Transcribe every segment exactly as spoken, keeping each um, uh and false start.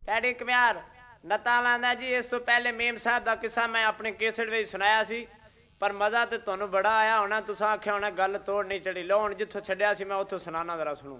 Daddy ਕਮਿਆਰ ਨੱਤਾ ਲਾਂਦਾ ਜੀ। ਇਸ ਤੋਂ ਪਹਿਲੇ ਮੇਮ ਸਾਹਿਬ ਦਾ ਕਿੱਸਾ ਮੈਂ ਆਪਣੇ ਕੇਸਟ ਵਿੱਚ ਸੁਣਾਇਆ ਸੀ, ਪਰ ਮਜ਼ਾ ਤੇ ਤੁਹਾਨੂੰ ਬੜਾ ਆਇਆ ਹੋਣਾ। ਤੁਸੀਂ ਆਖਿਆ ਹੋਣਾ ਗੱਲ ਤੋੜ ਨਹੀਂ ਚੜੀ। ਲਓ ਹੁਣ ਜਿੱਥੋਂ ਛੱਡਿਆ ਸੀ ਮੈਂ ਉੱਥੋਂ ਸੁਣਾਣਾ, ਜ਼ਰਾ ਸੁਣੋ।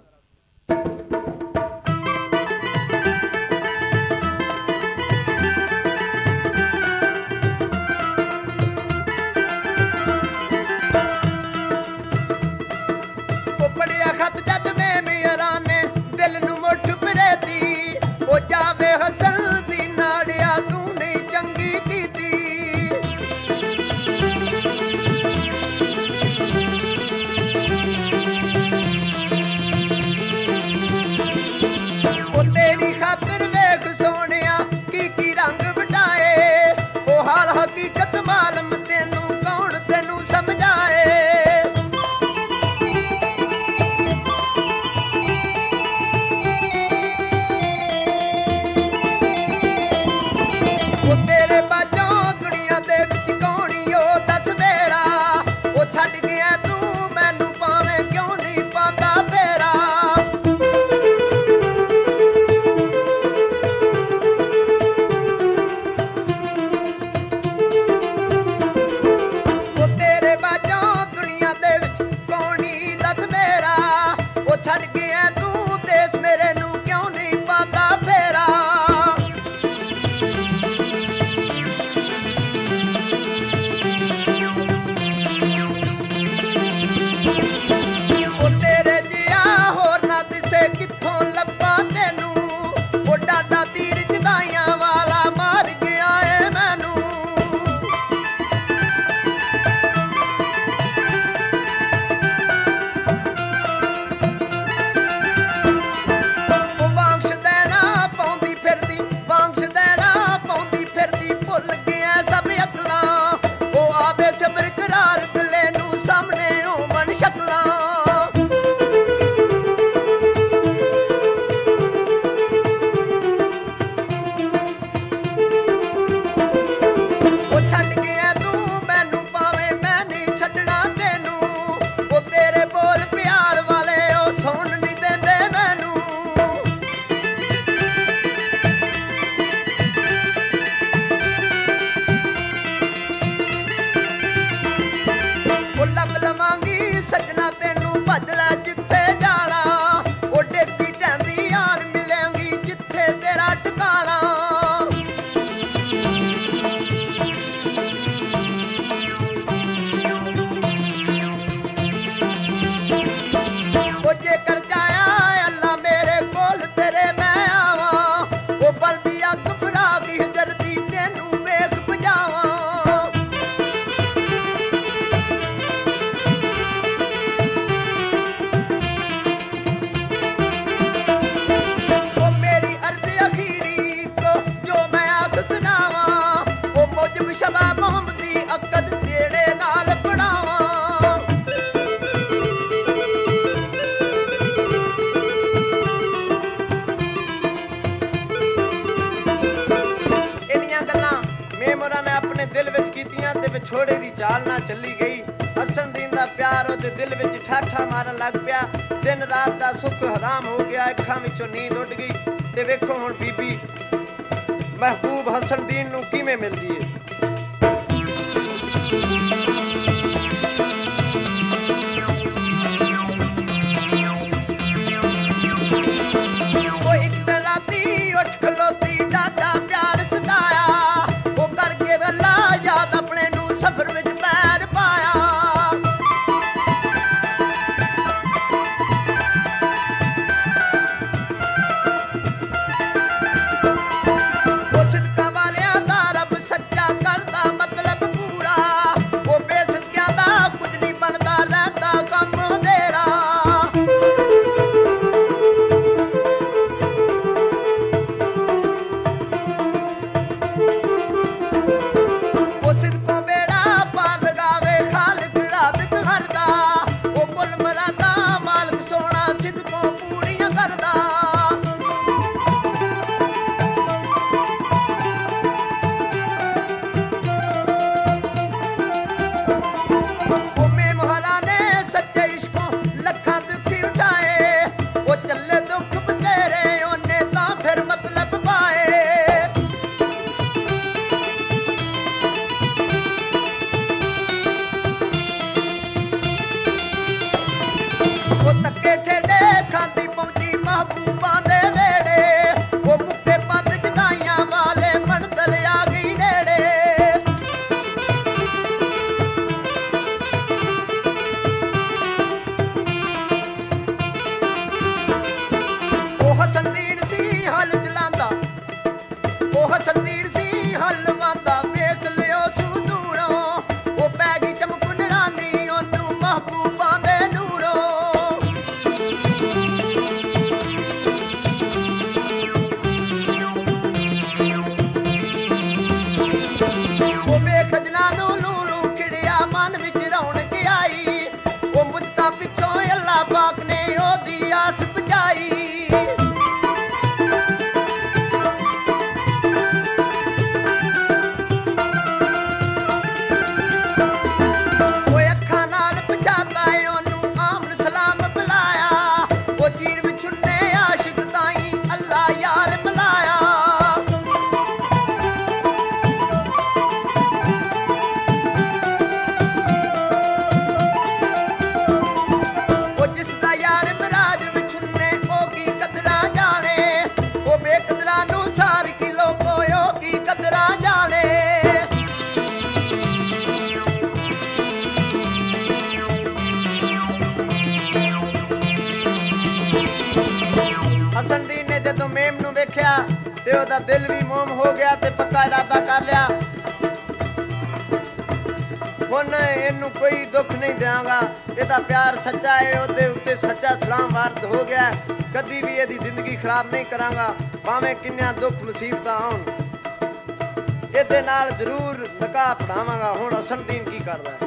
ਵਿਛੋੜੇ ਦੀ ਚਾਲ ਨਾਲ ਚੱਲੀ ਗਈ। ਹਸਨਦੀਨ ਦਾ ਪਿਆਰ ਉਹਦੇ ਦਿਲ ਵਿੱਚ ਠਾਠਾ ਮਾਰਨ ਲੱਗ ਪਿਆ। ਦਿਨ ਰਾਤ ਦਾ ਸੁੱਖ ਹਰਾਮ ਹੋ ਗਿਆ, ਅੱਖਾਂ ਵਿੱਚੋਂ ਨੀਂਦ ਉੱਡ ਗਈ। ਤੇ ਵੇਖੋ ਹੁਣ ਬੀਬੀ ਮਹਿਬੂਬ ਹਸਨਦੀਨ ਨੂੰ ਕਿਵੇਂ ਮਿਲਦੀ ਏ। ਸੱਚਾ ਮਹਿਬੂਬਾਂ ਦੇ ਵੇੜੇ ਉਹ ਮੁੱਕੇ ਪੰਦ ਜਦਾਈਆਂ ਵਾਲੇ ਮੰਜ਼ਲ ਆ ਗਈ ਨੇੜੇ ਉਹ ਹਸਨਦੀਨ ਸੀ ਹਲ ਚਲਾਂਦਾ ਉਹ ਹਸਨਦੀਨ ਸੀ ਹਲ ਲਵਾਂਦਾ ਵੇਖ ਲਿਓ ਸੂ ਦੂਰੋਂ ਉਹ ਪੈ ਗਈ ਚਮਕ ਨਿਰਾਨੀ ਉਹਨੂੰ ਮਹਿਬੂਬਾਂ ਦੇ ਨੂਰੋਂ ਉਹ ਵੇਖ ਜਨਾਂ ਨੂੰ ਲੂ ਲੂ ਖਿੜਿਆ ਮਨ ਵਿੱਚ ਰੌਣਕ ਆਈ ਉਹ ਮੁੱਤਾਂ ਪਿੱਛੋਂ ਅੱਲਾ ਪਾਕ ਨੇ ਉਹਦੀ ਆਸ ਬੁਝਾਈ ਹਸਨਦੀਨ ਨੇ ਜਦੋਂ ਮੇਮ ਨੂੰ ਵੇਖਿਆ ਤੇ ਉਹਦਾ ਦਿਲ ਵੀ ਮੋਮ ਹੋ ਗਿਆ ਤੇ ਪੱਕਾ ਇਰਾਦਾ ਕਰ ਲਿਆ ਹੁਣ ਇਹਨੂੰ ਕੋਈ ਦੁੱਖ ਨਹੀਂ ਦਿਆਂਗਾ ਇਹਦਾ ਪਿਆਰ ਸੱਚਾ ਹੈ ਉਹਦੇ ਉੱਤੇ ਸੱਚਾ ਸਲਾਮ ਵਾਰਦ ਹੋ ਗਿਆ ਕਦੀ ਵੀ ਇਹਦੀ ਜ਼ਿੰਦਗੀ ਖਰਾਬ ਨਹੀਂ ਕਰਾਂਗਾ ਭਾਵੇਂ ਕਿੰਨੀਆਂ ਦੁੱਖ ਮੁਸੀਬਤਾਂ ਆਉਣ ਇਹਦੇ ਨਾਲ ਜ਼ਰੂਰ ਨਿਕਾਹ ਪੜਾਵਾਂਗਾ ਹੁਣ ਹਸਨਦੀਨ ਕੀ ਕਰਦਾ